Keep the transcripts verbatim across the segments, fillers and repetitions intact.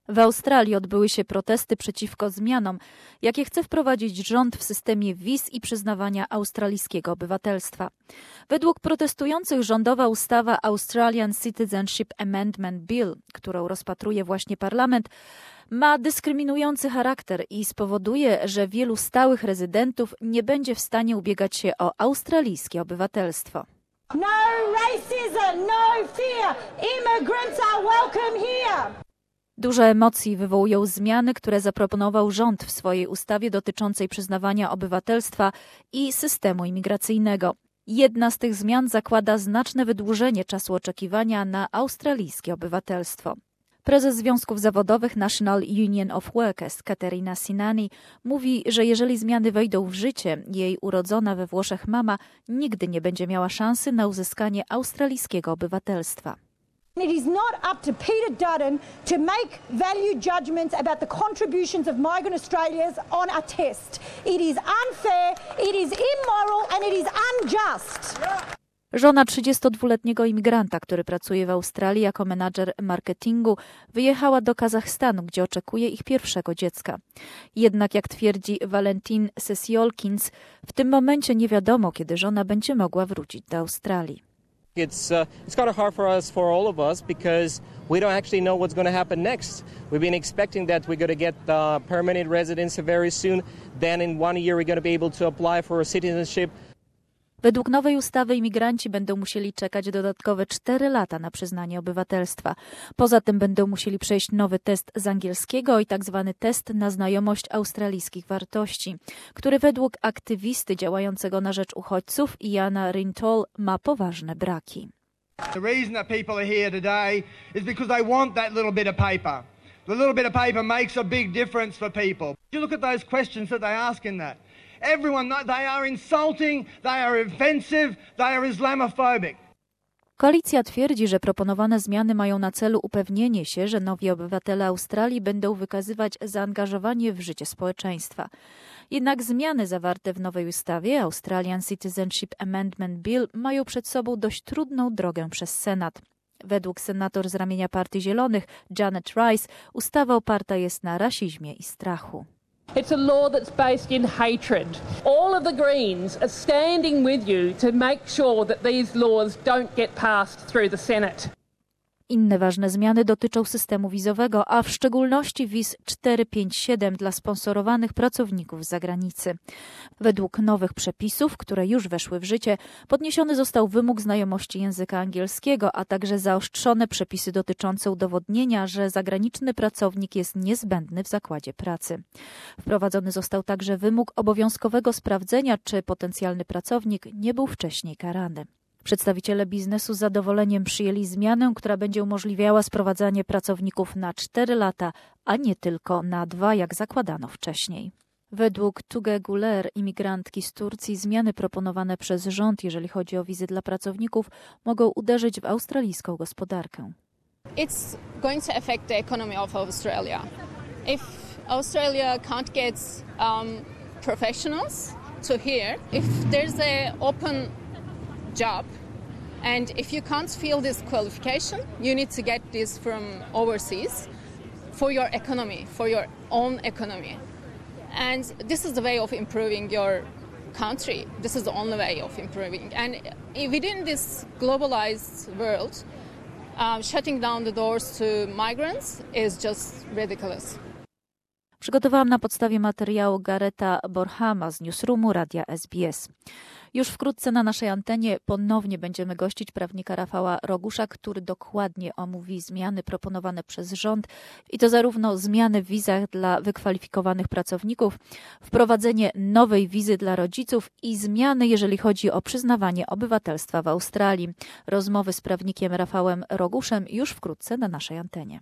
W Australii odbyły się protesty przeciwko zmianom, jakie chce wprowadzić rząd w systemie wiz i przyznawania australijskiego obywatelstwa. Według protestujących rządowa ustawa Australian Citizenship Amendment Bill, którą rozpatruje właśnie parlament, ma dyskryminujący charakter i spowoduje, że wielu stałych rezydentów nie będzie w stanie ubiegać się o australijskie obywatelstwo. No racism, no fear. Immigrants are welcome here. Duże emocje wywołują zmiany, które zaproponował rząd w swojej ustawie dotyczącej przyznawania obywatelstwa i systemu imigracyjnego. Jedna z tych zmian zakłada znaczne wydłużenie czasu oczekiwania na australijskie obywatelstwo. Prezes Związków Zawodowych National Union of Workers Katerina Sinani mówi, że jeżeli zmiany wejdą w życie, jej urodzona we Włoszech mama nigdy nie będzie miała szansy na uzyskanie australijskiego obywatelstwa. It is not up to Peter Dutton to make value judgments about the contributions of migrant Australians on a test. It is unfair, it is immoral and it is unjust. Żona trzydziestodwuletniego imigranta, który pracuje w Australii jako menadżer marketingu, wyjechała do Kazachstanu, gdzie oczekuje ich pierwszego dziecka. Jednak, jak twierdzi Valentin Sesiolkins, w tym momencie nie wiadomo, kiedy żona będzie mogła wrócić do Australii. It's uh, it's kind of hard for us, for all of us, because we don't actually know what's going to happen next. We've been expecting that we're going to get uh, permanent residency very soon. Then in one year we're going to be able to apply for a citizenship. Według nowej ustawy imigranci będą musieli czekać dodatkowe cztery lata na przyznanie obywatelstwa. Poza tym będą musieli przejść nowy test z angielskiego i tak zwany test na znajomość australijskich wartości, który według aktywisty działającego na rzecz uchodźców Iana Rintoul ma poważne braki. The reason that people are here today is because they want that little bit of paper. The little bit of paper makes a big difference for people. You look at those questions that they ask in that. Everyone, they are insulting, they are offensive, they are Islamophobic. Koalicja twierdzi, że proponowane zmiany mają na celu upewnienie się, że nowi obywatele Australii będą wykazywać zaangażowanie w życie społeczeństwa. Jednak zmiany zawarte w nowej ustawie Australian Citizenship Amendment Bill mają przed sobą dość trudną drogę przez Senat. Według senator z ramienia Partii Zielonych Janet Rice ustawa oparta jest na rasizmie i strachu. It's a law that's based in hatred. All of the Greens are standing with you to make sure that these laws don't get passed through the Senate. Inne ważne zmiany dotyczą systemu wizowego, a w szczególności wiz czterysta pięćdziesiąt siedem dla sponsorowanych pracowników z zagranicy. Według nowych przepisów, które już weszły w życie, podniesiony został wymóg znajomości języka angielskiego, a także zaostrzone przepisy dotyczące udowodnienia, że zagraniczny pracownik jest niezbędny w zakładzie pracy. Wprowadzony został także wymóg obowiązkowego sprawdzenia, czy potencjalny pracownik nie był wcześniej karany. Przedstawiciele biznesu z zadowoleniem przyjęli zmianę, która będzie umożliwiała sprowadzanie pracowników na cztery lata, a nie tylko na dwa, jak zakładano wcześniej. Według Tuge Guler, imigrantki z Turcji, zmiany proponowane przez rząd, jeżeli chodzi o wizy dla pracowników, mogą uderzyć w australijską gospodarkę. It's going to affect the economy of Australia. If Australia can't get um, professionals to here, if there's a open job and if you can't fill this qualification, you need to get this from overseas for your economy, for your own economy. And this is the way of improving your country. This is the only way of improving. And within this globalized world, um, shutting down the doors to migrants is just ridiculous. Przygotowałam na podstawie materiału Gareta Borhama z Newsroomu Radia S B S. Już wkrótce na naszej antenie ponownie będziemy gościć prawnika Rafała Rogusza, który dokładnie omówi zmiany proponowane przez rząd i to zarówno zmiany w wizach dla wykwalifikowanych pracowników, wprowadzenie nowej wizy dla rodziców i zmiany, jeżeli chodzi o przyznawanie obywatelstwa w Australii. Rozmowy z prawnikiem Rafałem Roguszem już wkrótce na naszej antenie.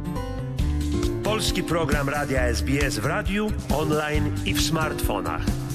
Polski program Radia S B S w radiu, online i w smartfonach.